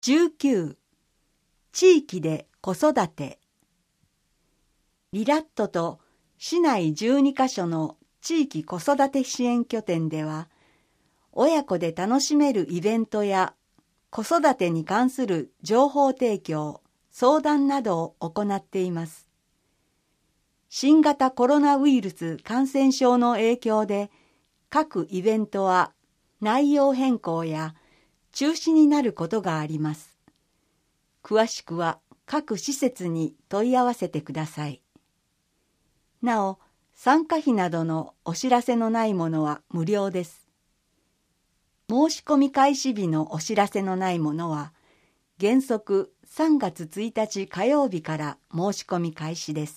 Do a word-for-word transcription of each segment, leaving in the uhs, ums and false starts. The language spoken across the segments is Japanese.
じゅうきゅう、地域で子育て。リラットと市内じゅうにカ所の地域子育て支援拠点では、親子で楽しめるイベントや子育てに関する情報提供、相談などを行っています。新型コロナウイルス感染症の影響で、各イベントは内容変更や中止になることがあります。詳しくは各施設に問い合わせてください。なお、参加費などのお知らせのないものは無料です。申し込み開始日のお知らせのないものは、原則さんがつついたち火曜日から申し込み開始です。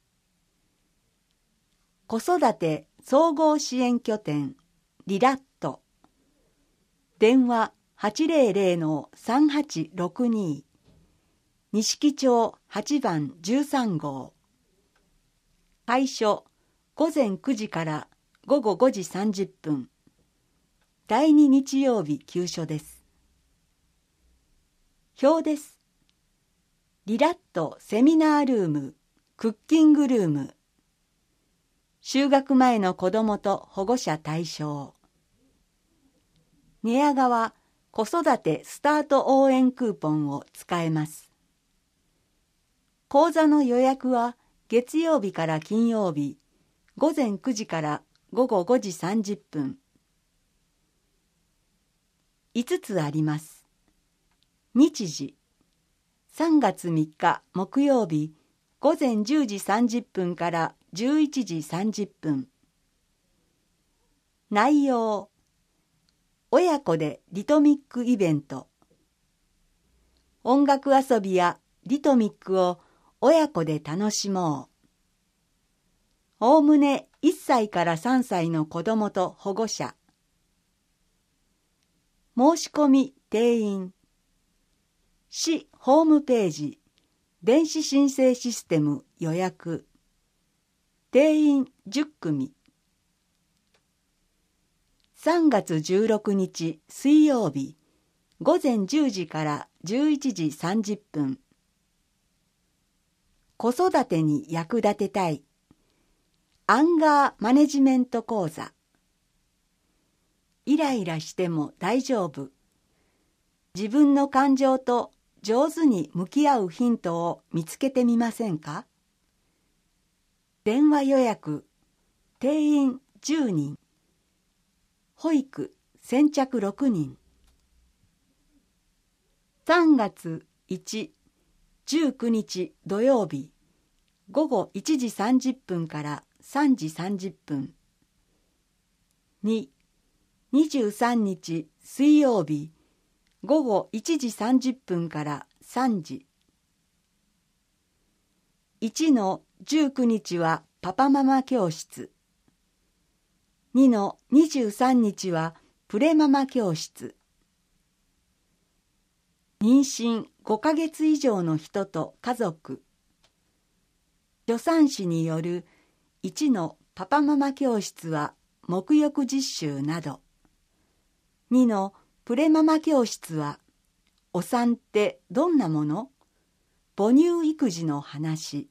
子育て総合支援拠点リラット。電話 はちぜろぜろのさんはちろくに 錦町はちばんじゅうさんごう。開所ごぜんくじからごごごじさんじゅっぷん。だいに日曜日休所です。表です。リラットセミナールーム、クッキングルーム。就学前の子どもと保護者対象。寝屋川子育てスタート応援クーポンを使えます。講座の予約は月曜日から金曜日、ごぜんくじからごごごじさんじゅっぷん。いつつあります。日時、さんがつみっか木曜日、ごぜんじゅうじさんじゅっぷんからじゅういちじさんじゅっぷん。内容、親子でリトミックイベント。音楽遊びやリトミックを親子で楽しもう。おおむねいっさいからさんさいの子どもと保護者。申し込み定員。市ホームページ、電子申請システム予約。定員じゅっくみ。さんがつじゅうろくにち水曜日、ごぜんじゅうじからじゅういちじさんじゅっぷん。子育てに役立てたい。アンガーマネジメント講座。イライラしても大丈夫。自分の感情と上手に向き合うヒントを見つけてみませんか？電話予約、定員じゅうにん。保育先着ろくにん。さんがついち、じゅうくにち土曜日、ごごいちじさんじゅっぷんからさんじさんじゅっぷん。に、にじゅうさんにち水曜日、ごごいちじさんじゅっぷんからさんじ。いちのじゅうくにちはパパママ教室。にのにじゅうさんにちはプレママ教室。妊娠ごかげつ以上の人と家族。助産師によるいちのパパママ教室は沐浴実習など。にのプレママ教室はお産ってどんなもの？母乳育児の話。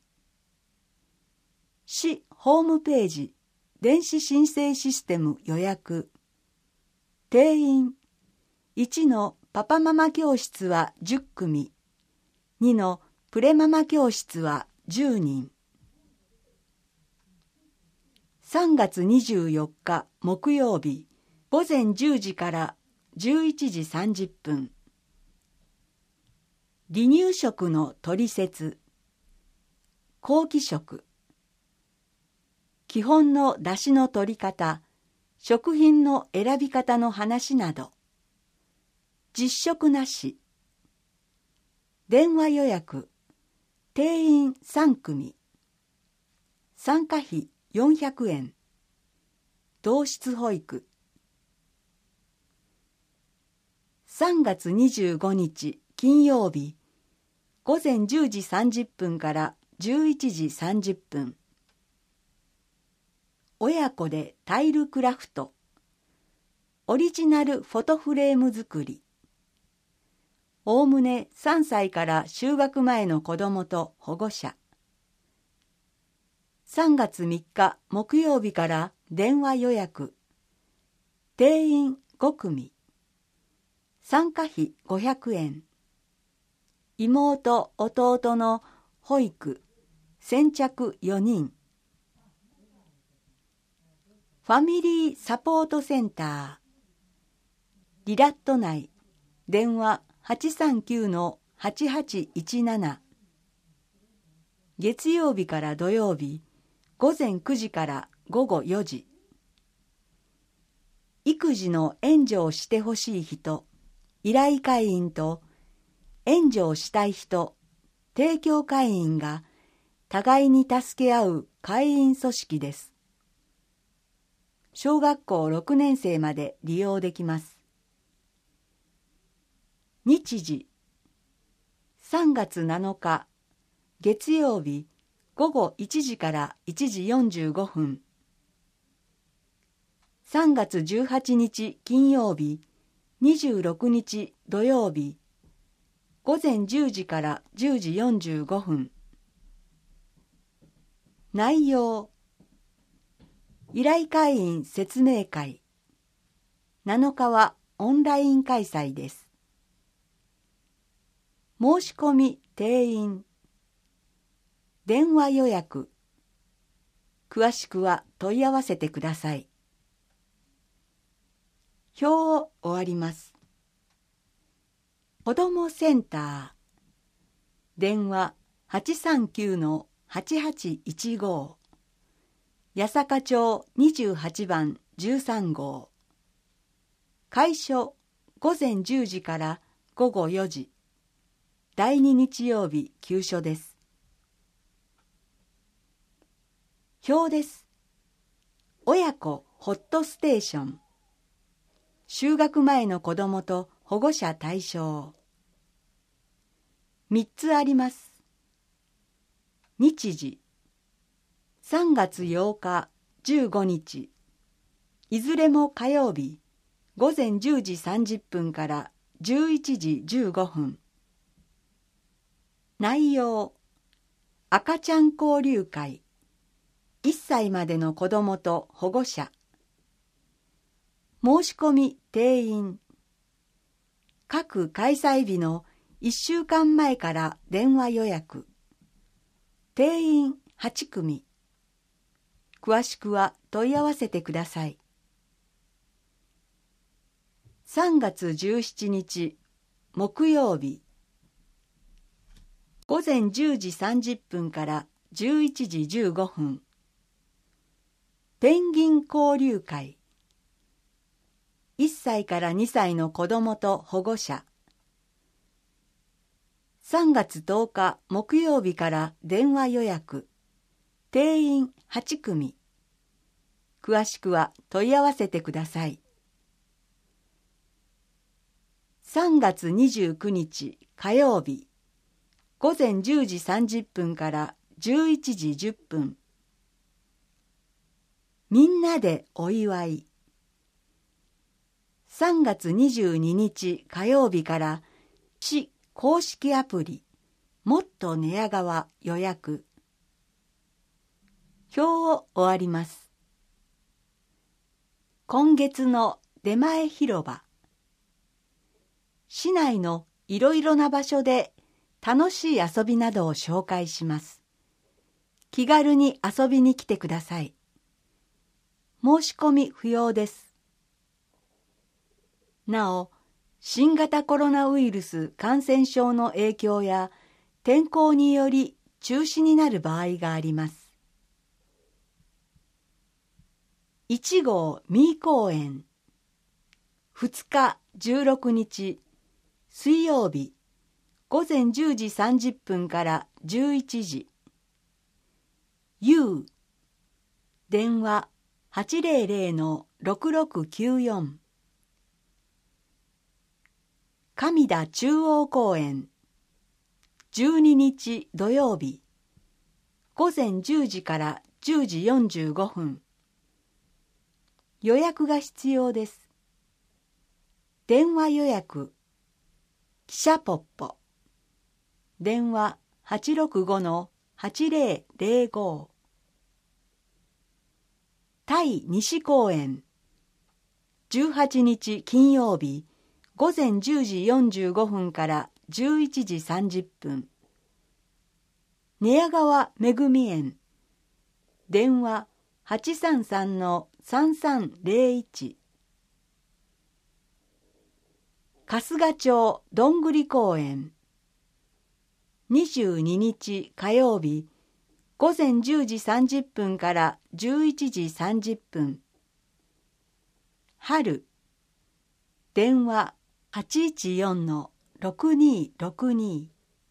市ホームページ電子申請システム予約。定員いちのパパママ教室はじゅっくみ。にのプレママ教室はじゅうにん。さんがつにじゅうよっか木曜日、ごぜんじゅうじからじゅういちじさんじゅっぷん。離乳食の取説。後期食。基本の出汁の取り方、食品の選び方の話など。実食なし。電話予約。定員さんくみ。参加費よんひゃくえん。同室保育。さんがつにじゅうごにち金曜日、ごぜんじゅうじさんじゅっぷんからじゅういちじさんじゅっぷん。親子でタイルクラフト。オリジナルフォトフレーム作り。 おおむねさんさいから就学前の子どもと保護者。さんがつみっか木曜日から電話予約。定員ごくみ。参加費ごひゃくえん。妹・弟の保育、先着よにん。ファミリーサポートセンター。リラット内、電話 はちさんきゅうのはちはちいちなな。月曜日から土曜日、ごぜんくじからごごよじ。育児の援助をしてほしい人、依頼会員と、援助をしたい人、提供会員が互いに助け合う会員組織です。小学校ろくねんせいまで利用できます。日時、さんがつなのか月曜日ごごいちじからいちじよんじゅうごふん。さんがつじゅうはちにち金曜日にじゅうろくにち土曜日ごぜんじゅうじからじゅうじよんじゅうごふん。内容、依頼会員説明会。なのかはオンライン開催です。申し込み定員。電話予約。詳しくは問い合わせてください。表を終わります。子どもセンター。電話 はちさんきゅうのはちはちいちご。八坂町にじゅうはちばんじゅうさんごう。開所ごぜんじゅうじからごごよじ。だいに日曜日休所です。表です。親子ホットステーション。就学前の子どもと保護者対象。みっつあります。日時、さんがつようかじゅうごにち。いずれも火曜日、ごぜんじゅうじさんじゅっぷんからじゅういちじじゅうごふん。内容、赤ちゃん交流会。いっさいまでの子どもと保護者。申し込み定員。各開催日のいっしゅうかんまえから電話予約。定員はちくみ。詳しくは問い合わせてください。さんがつじゅうしちにち木曜日。ごぜんじゅうじさんじゅっぷんからじゅういちじじゅうごふん。ペンギン交流会。いっさいからにさいの子どもと保護者。さんがつとおか木曜日から電話予約。定員はちくみ。詳しくは問い合わせてください。さんがつにじゅうくにち火曜日。ごぜんじゅうじさんじゅっぷんからじゅういちじじゅっぷん。みんなでお祝い。さんがつにじゅうににち火曜日から市公式アプリもっと寝屋川予約。表を終わります。今月の出前広場。市内のいろいろな場所で楽しい遊びなどを紹介します。気軽に遊びに来てください。申し込み不要です。なお、新型コロナウイルス感染症の影響や天候により中止になる場合があります。いちごう三井公園。ふつかじゅうろくにち水曜日ごぜんじゅうじさんじゅっぷんからじゅういちじ。U 電話 はちぜろぜろのろくろくきゅうよん。上田中央公園。じゅうににち土曜日ごぜんじゅうじからじゅうじよんじゅうごふん。予約が必要です。電話予約。 汽車ポッポ。電話 はちろくごのはちぜろぜろご。対西公園。じゅうはちにち金曜日ごぜんじゅうじよんじゅうごふんからじゅういちじさんじゅっぷん。寝屋川めぐみ園。電話 はちさんさんのさんさんぜろいち。春日町どんぐり公園。にじゅうににち火曜日ごぜんじゅうじさんじゅっぷんからじゅういちじさんじゅっぷん。春。電話 はちいちよんのろくにろくに。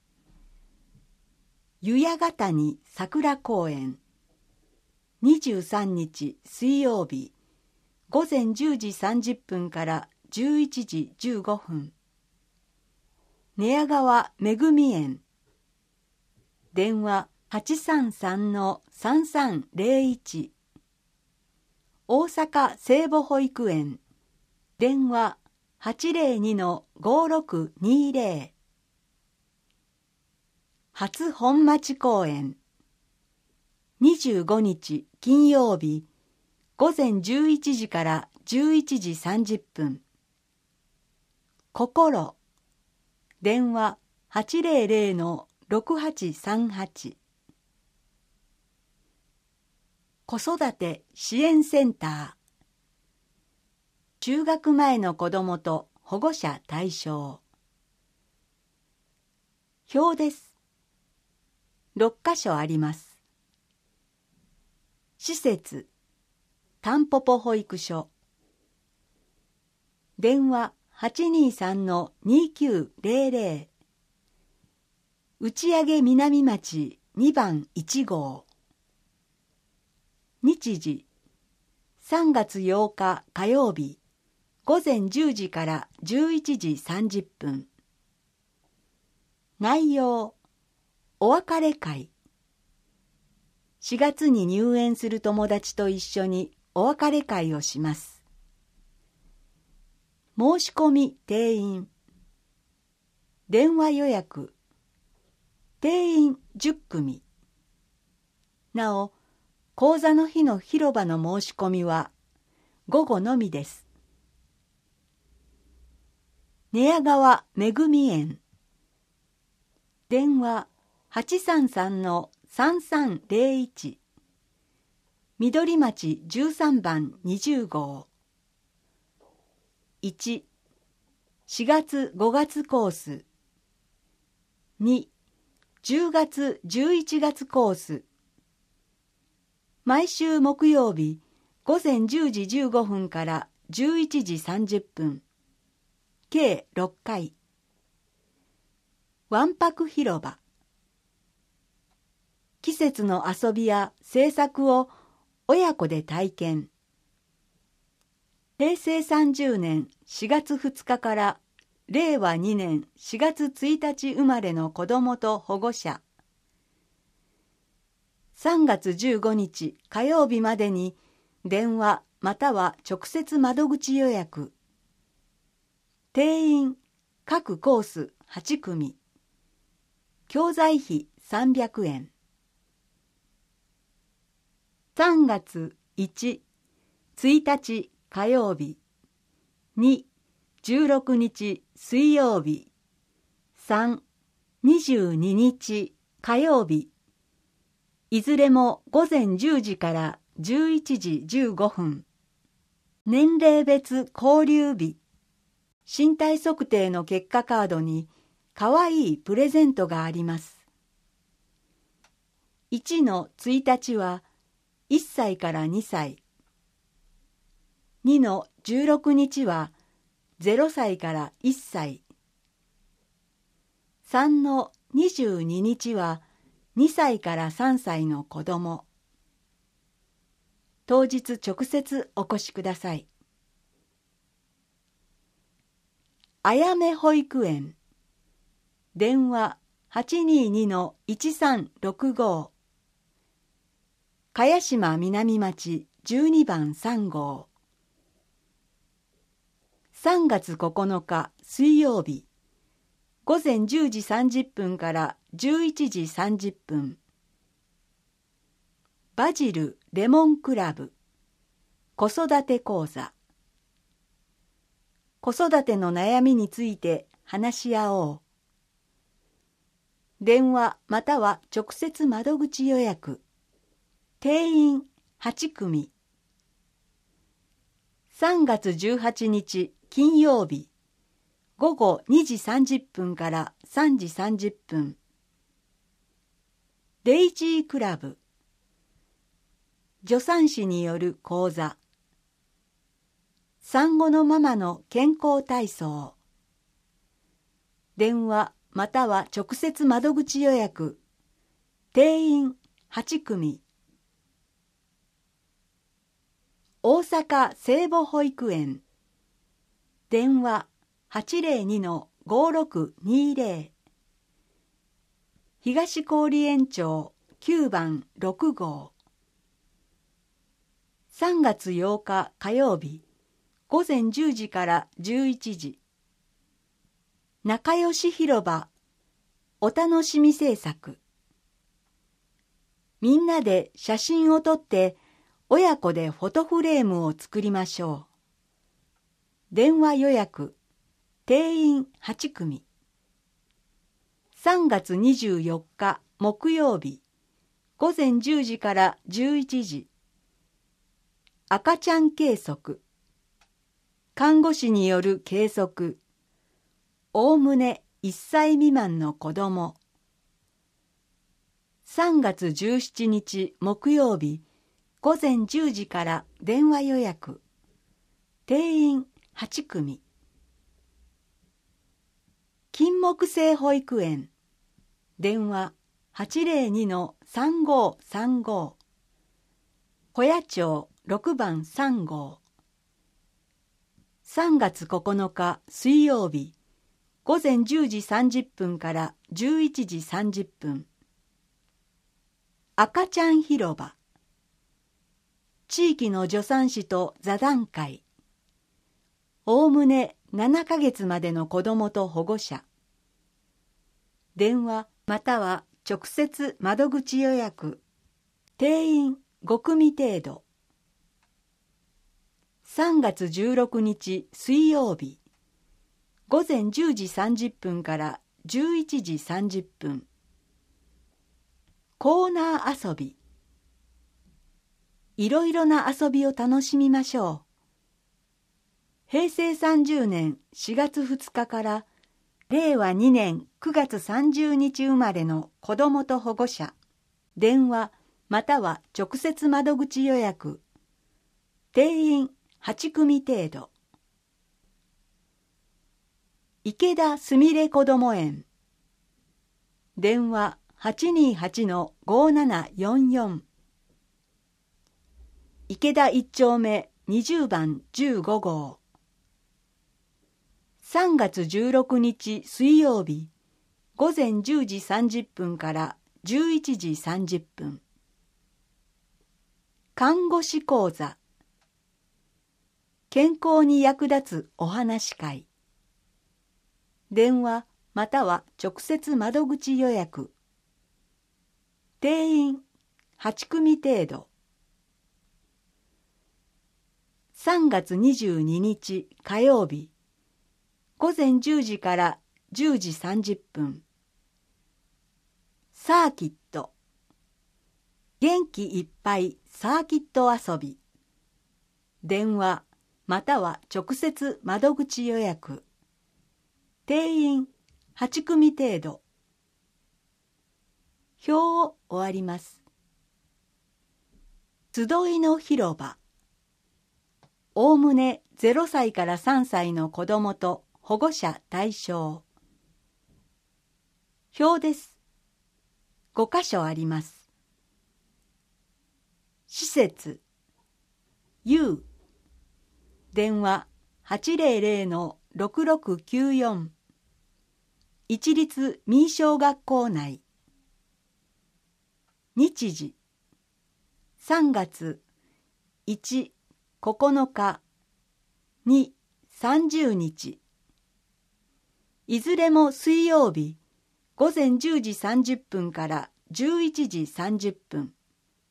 湯屋ヶ谷桜公園。にじゅうさんにち水曜日ごぜんじゅうじさんじゅっぷんからじゅういちじじゅうごふん。寝屋川めぐみ園。電話 はちさんさんのさんさんぜろいち。大阪聖母保育園。電話 はちぜろにのごろくにぜろ。初本町公園。にじゅうごにち金曜日ごぜんじゅういちじからじゅういちじさんじゅっぷん。心。電話 はちぜろぜろのろくはちさんはち。子育て支援センター。中学前の子どもと保護者対象。表です。ろっかしょあります。施設、たんぽぽ保育所。電話 はちにさんのにきゅうぜろぜろ。打上南町にばんいちごう。日時、さんがつようか火曜日、ごぜんじゅうじからじゅういちじさんじゅっぷん。内容、お別れ会。しがつに入園する友達と一緒にお別れ会をします。申し込み定員。電話予約。定員じゅっくみ。なお、講座の日の広場の申し込みは午後のみです。寝屋川めぐみ園。電話 はちさんさんのさんさんぜろいち。緑町じゅうさんばんにじゅうごう。いち、しがつごがつコース。に、じゅうがつじゅういちがつコース。毎週木曜日ごぜんじゅうじじゅうごふんからじゅういちじさんじゅっぷん。計ろっかい。わんぱく広場。季節の遊びや制作を親子で体験。へいせいさんじゅうねんしがつふつかかられいわにねんしがつついたち生まれの子どもと保護者。さんがつじゅうごにち火曜日までに電話または直接窓口予約。定員各コースはちくみ。教材費さんびゃくえん。さんがついち、ついたち火曜日。に、じゅうろくにち水曜日。さん、にじゅうににち火曜日。いずれもごぜんじゅうじからじゅういちじじゅうごふん。年齢別交流日。身体測定の結果カードにかわいいプレゼントがあります。いちのついたちはいっさいからにさい。にのじゅうろくにちはぜろさいからいっさい。さんのにじゅうににちはにさいからさんさいの子ども。当日直接お越しください。あやめ保育園。電話 はちにーにのいちさんろくごう。茅島南町じゅうにばんさんごう。さんがつここのか水曜日午前じゅうじさんじゅっぷんからじゅういちじさんじゅっぷん。バジルレモンクラブ子育て講座。子育ての悩みについて話し合おう。電話または直接窓口予約。定員はちくみ。さんがつじゅうはちにち金曜日、午後にじさんじゅっぷんからさんじさんじゅっぷん。デイジークラブ助産師による講座。産後のママの健康体操。電話または直接窓口予約。定員はちくみ。大阪聖母保育園。電話はちぜろにのごろくにぜろ。東郡園町きゅうばんろくごう。さんがつようか火曜日、午前じゅうじからじゅういちじ。仲良し広場お楽しみ制作。みんなで写真を撮って親子でフォトフレームを作りましょう。電話予約。定員はちくみ。さんがつにじゅうよっか木曜日、午前じゅうじからじゅういちじ。赤ちゃん計測。看護師による計測。おおむねいっさい未満の子ども。さんがつじゅうしちにち木曜日、午前じゅうじから電話予約。定員はちくみ。金木犀保育園。電話はちぜろにのさんごーさんご。保谷町ろくばんさんごう。さんがつここのか水曜日、午前じゅうじさんじゅっぷんからじゅういちじさんじゅっぷん。赤ちゃん広場。地域の助産師と座談会。おおむねななかげつまでの子どもと保護者。電話または直接窓口予約。定員ごくみ程度。さんがつじゅうろくにち水曜日、午前じゅうじさんじゅっぷんからじゅういちじさんじゅっぷん。コーナー遊び。いろいろな遊びを楽しみましょう。へいせいさんじゅうねんしがつふつかかられいわにねんくがつさんじゅうにち生まれの子どもと保護者。電話または直接窓口予約。定員はちくみ程度。池田すみれこども園。電話はちにーはちのごーななよんよん。池田いっちょうめにじゅうばんじゅうごごう。さんがつじゅうろくにち水曜日、午前じゅうじさんじゅっぷんからじゅういちじさんじゅっぷん。看護師講座。健康に役立つお話会。電話または直接窓口予約。定員はちくみ程度。さんがつにじゅうににち火曜日、午前じゅうじからじゅうじさんじゅっぷん。サーキット。元気いっぱいサーキット遊び。電話または直接窓口予約。定員はちくみ程度。表を終わります。集いの広場。おおむねぜろさいからさんさいの子どもと保護者対象。表です。ごかしょあります。施設 U。 電話はちぜろぜろのろくろくきゅうよん。一律民小学校内。日時さんがついち、ここのか、に、さんじゅうにち。 いずれも水曜日、午前じゅうじさんじゅっぷんからじゅういちじさんじゅっぷん。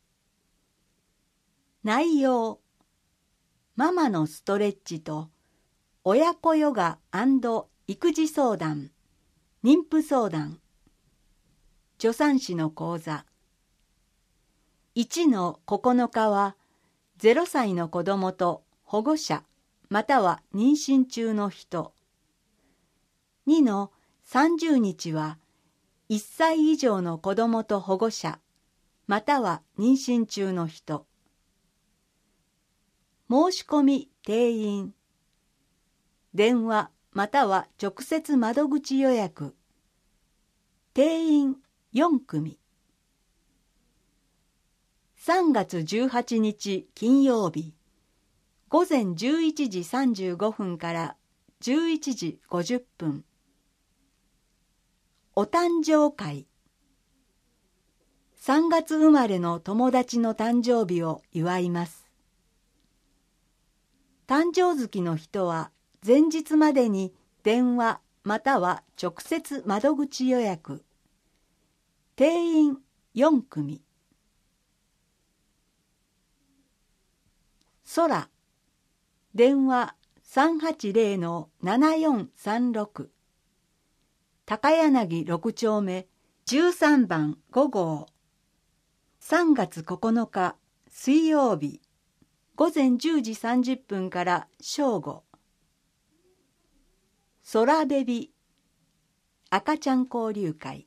内容、ママのストレッチと親子ヨガ&育児相談、妊婦相談、助産師の講座。いちのここのかはゼロさいの子供と保護者または妊娠中の人。にのさんじゅうにちはいっさい以上の子供と保護者または妊娠中の人。申し込み定員。電話または直接窓口予約。定員よんくみ。さんがつじゅうはちにち金曜日、午前じゅういちじさんじゅうごふんからじゅういちじごじゅっぷん。お誕生会。さんがつ生まれの友達の誕生日を祝います。誕生月の人は前日までに電話または直接窓口予約。定員よんくみ。空。電話さんはちゼロのななよんさんろく。高柳ろくちょうめじゅうさんばんごごう。さんがつここのか水曜日、午前じゅうじさんじゅっぷんから正午。空ベビ赤ちゃん交流会。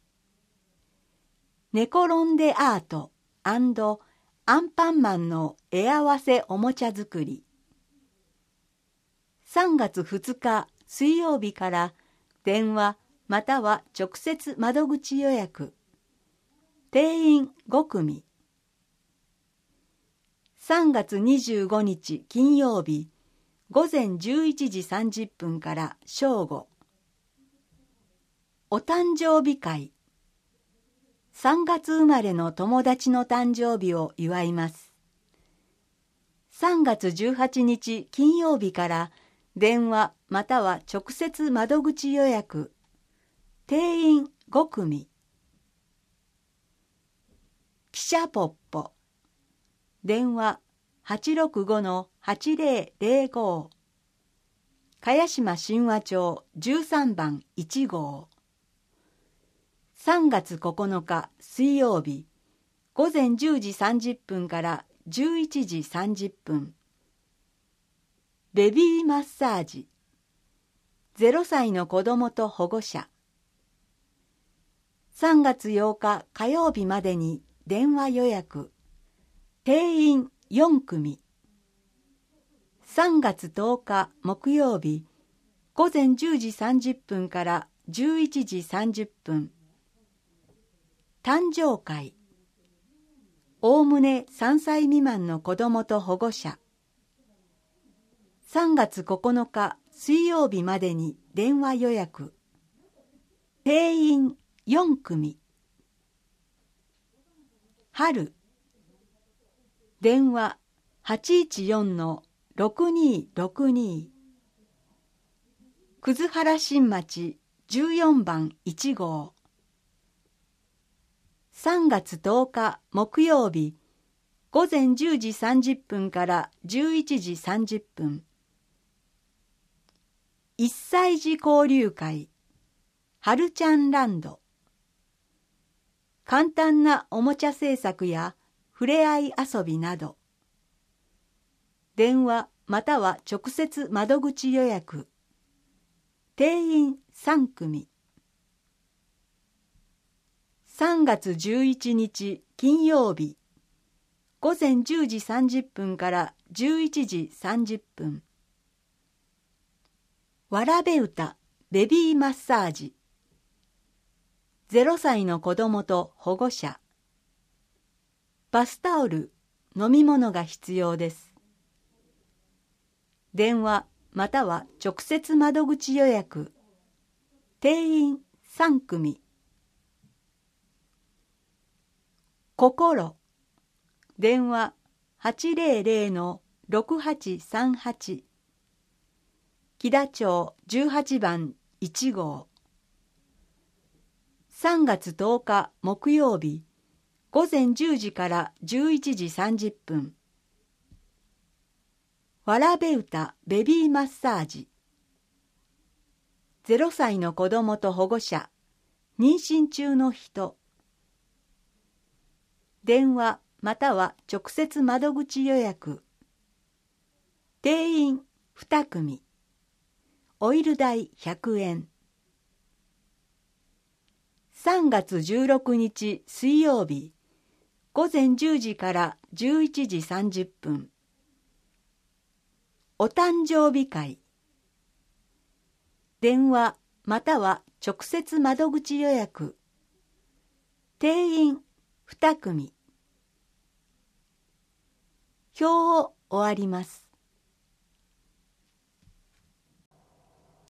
寝転んでアート&アンパンマンの絵合わせおもちゃ作り。さんがつふつか水曜日から電話または直接窓口予約。定員ごくみ。さんがつにじゅうごにち金曜日、午前じゅういちじさんじゅっぷんから正午。お誕生日会。さんがつ生まれの友達の誕生日を祝います。さんがつじゅうはちにち金曜日から電話または直接窓口予約。定員ごくみ。汽車ポッポ。電話はちろくごのはちぜろぜろご。茅島神話町じゅうさんばんいちごう。さんがつここのか水曜日、午前じゅうじさんじゅっぷんからじゅういちじさんじゅっぷん。ベビーマッサージ。ゼロさいの子供と保護者。さんがつようか火曜日までに電話予約。定員よんくみ。さんがつとおか木曜日、午前じゅうじさんじゅっぷんからじゅういちじさんじゅっぷん。誕生会。おおむねさんさい未満の子供と保護者。さんがつここのか水曜日までに電話予約。定員よんくみ。春。電話はちいちよんのろくにろくに。葛原新町じゅうよんばんいちごう。さんがつとおか木曜日、午前じゅうじさんじゅっぷんからじゅういちじさんじゅっぷん。いっさいじ交流会。はるちゃんランド。簡単なおもちゃ製作やふれあい遊びなど。電話または直接窓口予約。定員さんくみ。さんがつじゅういちにち金曜日、午前じゅうじさんじゅっぷんからじゅういちじさんじゅっぷん。わらべ歌ベビーマッサージ。ゼロさいの子供と保護者。バスタオル、飲み物が必要です。電話または直接窓口予約。定員さんくみ。心。電話はちぜろぜろのろくはちさんはち。木田町じゅうはちばんいち号。さんがつとおか木曜日、ごぜんじゅうじからじゅういちじさんじゅっぷん。わらべ歌ベビーマッサージ。ゼロさいの子供と保護者、妊娠中の人。電話または直接窓口予約。定員に組。オイル代ひゃくえん。さんがつじゅうろくにち水曜日、ごぜんじゅうじからじゅういちじさんじゅっぷん。お誕生日会。電話または直接窓口予約。定員に組。表を終わります。